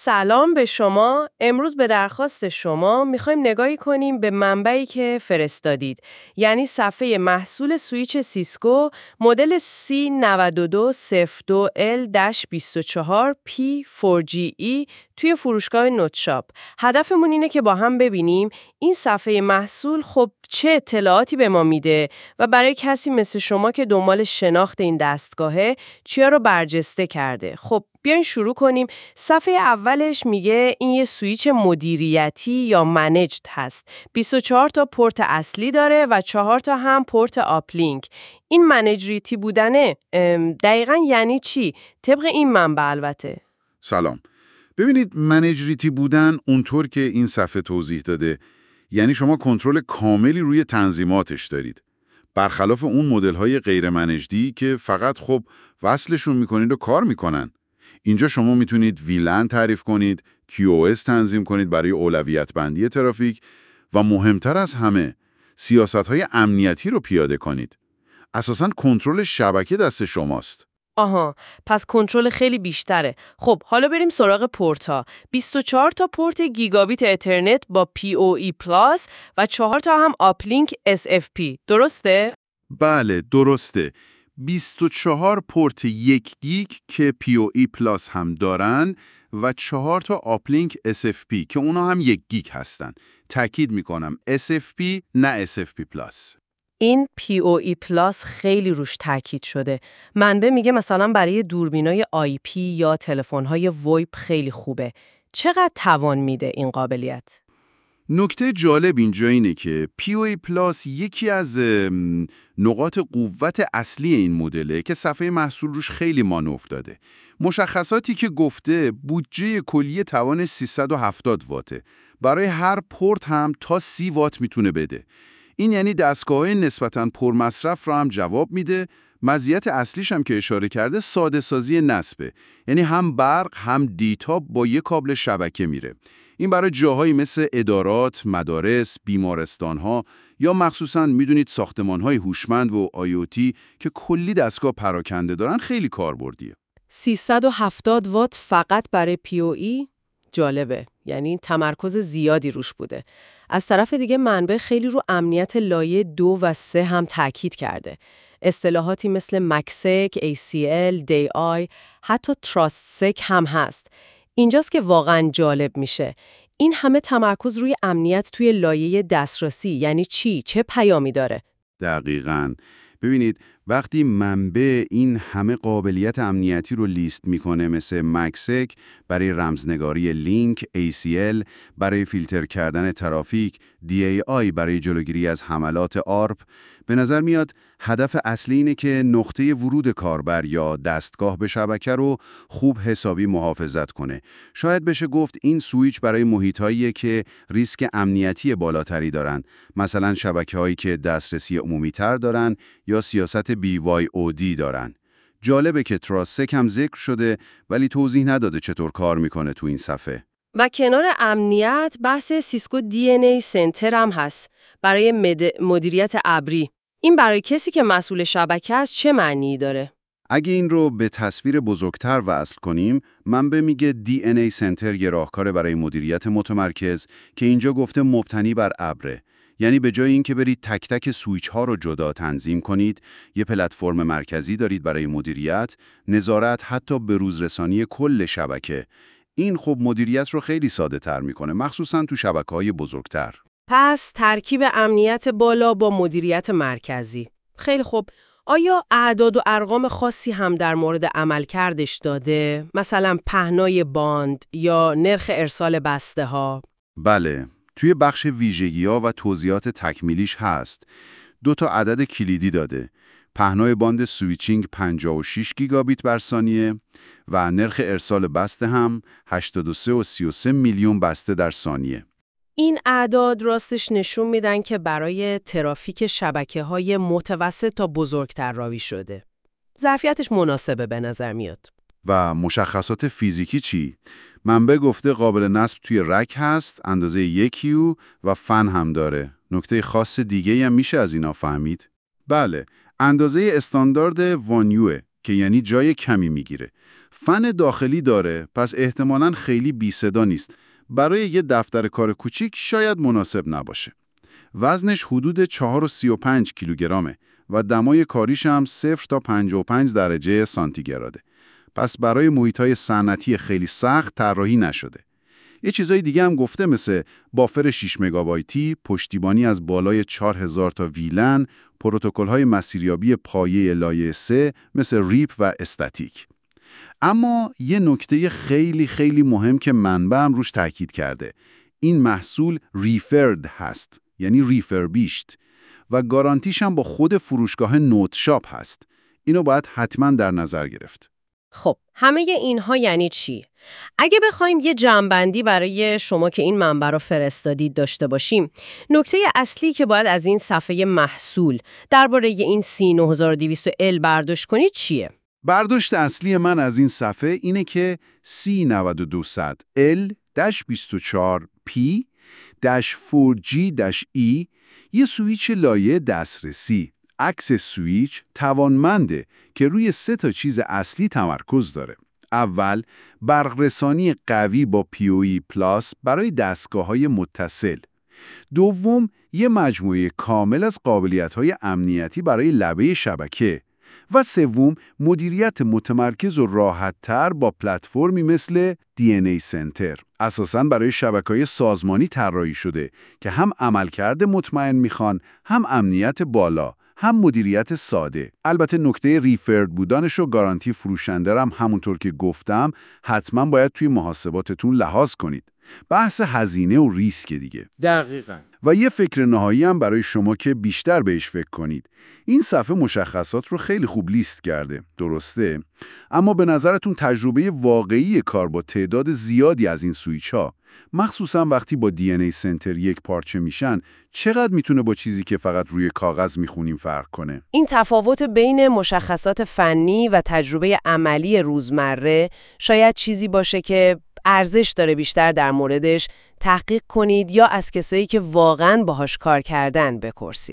سلام به شما. امروز به درخواست شما میخوایم نگاهی کنیم به منبعی که فرستادید. یعنی صفحه محصول سویچ سیسکو مدل C9202L-24P4GE توی فروشگاه نوتشاپ. هدفمون اینه که با هم ببینیم این صفحه محصول خب چه اطلاعاتی به ما میده و برای کسی مثل شما که دنبال شناخت این دستگاهه چیا رو برجسته کرده. خب بیاین شروع کنیم. صفحه اولش میگه این یه سویچ مدیریتی یا منیجد هست. 24 تا پورت اصلی داره و 4 تا هم پورت آپلینک. این منیجریتی بودنه دقیقاً یعنی چی؟ طبق این منبع البته. سلام. ببینید منیجریتی بودن اونطور که این صفحه توضیح داده یعنی شما کنترل کاملی روی تنظیماتش دارید. برخلاف اون مدل‌های غیر منیجدی که فقط خب وصلشون میکنید و کار میکنن. اینجا شما میتونید ویلن تعریف کنید، QoS تنظیم کنید برای اولویت بندی ترافیک و مهمتر از همه سیاست‌های امنیتی رو پیاده کنید. اساساً کنترل شبکه دست شماست. آها، پس کنترل خیلی بیشتره. خب حالا بریم سراغ پورت‌ها. 24 تا پورت گیگابیت اترنت با PoE پلاس و 4 تا هم آپلینک SFP. درسته؟ بله، درسته. 24 پورت 1 گیگ که PoE پلاس هم دارن و 4 تا آپلینک SFP که اونا هم 1 گیگ هستن. تأکید میکنم SFP نه SFP پلاس. این PoE پلاس خیلی روش تاکید شده. منبع میگه مثلا برای دوربینای IP یا تلفن‌های وایپ خیلی خوبه. چقدر توان میده این قابلیت؟ نکته جالب اینجا اینه که PoE پلاس یکی از نقاط قوت اصلی این مدله که صفحه محصول روش خیلی مانور داده. مشخصاتی که گفته بودجه کلی توان 370 واته. برای هر پورت هم تا 30 وات میتونه بده. این یعنی دستگاه‌های نسبتاً پرمصرف را هم جواب میده. مزیت اصلیش هم که اشاره کرده ساده سازی نصبه. یعنی هم برق هم دیتا با یک کابل شبکه میره. این برای جاهایی مثل ادارات، مدارس، بیمارستان‌ها یا مخصوصاً میدونید ساختمان‌های هوشمند و IoT که کلی دستگاه پراکنده دارن خیلی کاربردیه. 370 وات فقط برای PoE؟ جالبه. یعنی تمرکز زیادی روش بوده. از طرف دیگه منبع خیلی رو امنیت لایه 2 و 3 هم تاکید کرده. اصطلاحاتی مثل مکسک، ACL، DI، حتی تراست سک هم هست. اینجاست که واقعا جالب میشه. این همه تمرکز روی امنیت توی لایه دسترسی یعنی چی؟ چه پیامی داره؟ دقیقاً. ببینید وقتی منبع این همه قابلیت امنیتی رو لیست میکنه مثل مکسک برای رمزنگاری لینک، ACL برای فیلتر کردن ترافیک، DAI برای جلوگیری از حملات آرپ، به نظر میاد هدف اصلی اینه که نقطه ورود کاربر یا دستگاه به شبکه رو خوب حسابی محافظت کنه. شاید بشه گفت این سویچ برای محیطاییه که ریسک امنیتی بالاتری دارن، مثلا شبکه‌هایی که دسترسی عمومی تر دارن یا سیاست BYOD دارن. جالبه که تراست هم ذکر شده ولی توضیح نداده چطور کار میکنه تو این صفحه. و کنار امنیت بحث سیسکو DNA سنتر هم هست برای مدیریت ابری. این برای کسی که مسئول شبکه است چه معنی داره؟ اگه این رو به تصویر بزرگتر وصل کنیم، منبع میگه DNA سنتر یه راهکار برای مدیریت متمرکز که اینجا گفته مبتنی بر ابره. یعنی به جای اینکه برید تک تک سویچ ها رو جدا تنظیم کنید، یه پلتفرم مرکزی دارید برای مدیریت، نظارت حتی به روزرسانی کل شبکه. این خب مدیریت رو خیلی ساده تر میکنه، مخصوصاً تو شبکه‌های بزرگتر. پس ترکیب امنیت بالا با مدیریت مرکزی. خیلی خوب. آیا اعداد و ارقام خاصی هم در مورد عملکردش داده؟ مثلا پهنای باند یا نرخ ارسال بسته ها؟ بله، توی بخش ویژگی‌ها و توضیحات تکمیلیش هست. 2 تا عدد کلیدی داده. پهنای باند سویچینگ 56 گیگابیت بر ثانیه و نرخ ارسال بسته هم 83 و 33 میلیون بسته در ثانیه. این اعداد راستش نشون میدن که برای ترافیک شبکه‌های متوسط تا بزرگتر راوی شده. ظرفیتش مناسبه به نظر میاد. و مشخصات فیزیکی چی؟ منبع گفته قابل نصب توی رک هست، اندازه 1 یو و فن هم داره. نکته خاص دیگه هم میشه از اینا فهمید؟ بله، اندازه استاندارد 1 یوه که یعنی جای کمی میگیره. فن داخلی داره، پس احتمالاً خیلی بی صدا نیست. برای یه دفتر کار کوچیک شاید مناسب نباشه. وزنش حدود 4.35 کیلوگرمه و دمای کاریش هم 0 تا 55 درجه سانتیگراده. پس برای محیط‌های صنعتی خیلی سخت طراحی نشده. یه چیزای دیگه هم گفته مثل بافر 6 مگابایتی، پشتیبانی از بالای 4000 تا ویلن، پروتکل‌های مسیریابی پایه لایه 3 مثل ریپ و استاتیک. اما یه نکته خیلی خیلی مهم که منبعم روش تاکید کرده، این محصول ریفرد هست، یعنی ریفربیشت و گارانتیش هم با خود فروشگاه نوتشاپ هست. اینو باید حتما در نظر گرفت. خب، همه اینها یعنی چی؟ اگه بخوایم یه جمع‌بندی برای شما که این منبع رو فرستادید داشته باشیم، نکته اصلی که باید از این صفحه محصول درباره این C9200L برداشت کنید چیه؟ برداشت اصلی من از این صفحه اینه که C9200L-24P-4G-E یه سویچ لایه دسترسی، عکس سویچ توانمنده که روی 3 چیز اصلی تمرکز داره. اول، برقرسانی قوی با PoE پلاس برای دستگاه‌های متصل. دوم، یه مجموعه کامل از قابلیت‌های امنیتی برای لبه شبکه. و سوم، مدیریت متمرکز و راحت‌تر با پلتفرمی مثل DNA سنتر. اساساً برای شبکه‌های سازمانی طراحی شده که هم عملکرد مطمئن میخوان، هم امنیت بالا، هم مدیریت ساده. البته نکته ریفرد بودنش و گارانتی فروشنده هم همونطور که گفتم حتما باید توی محاسباتتون لحاظ کنید. بحث هزینه و ریسک دیگه. دقیقاً. و یه فکر نهایی هم برای شما که بیشتر بهش فکر کنید. این صفحه مشخصات رو خیلی خوب لیست کرده، درسته؟ اما به نظرتون تجربه واقعی کار با تعداد زیادی از این سویچ ها، مخصوصا وقتی با DNA سنتر یک پارچه میشن، چقدر میتونه با چیزی که فقط روی کاغذ میخونیم فرق کنه؟ این تفاوت بین مشخصات فنی و تجربه عملی روزمره شاید چیزی باشه که ارزش داره بیشتر در موردش تحقیق کنید یا از کسایی که واقعاً باهاش کار کردن بپرسید.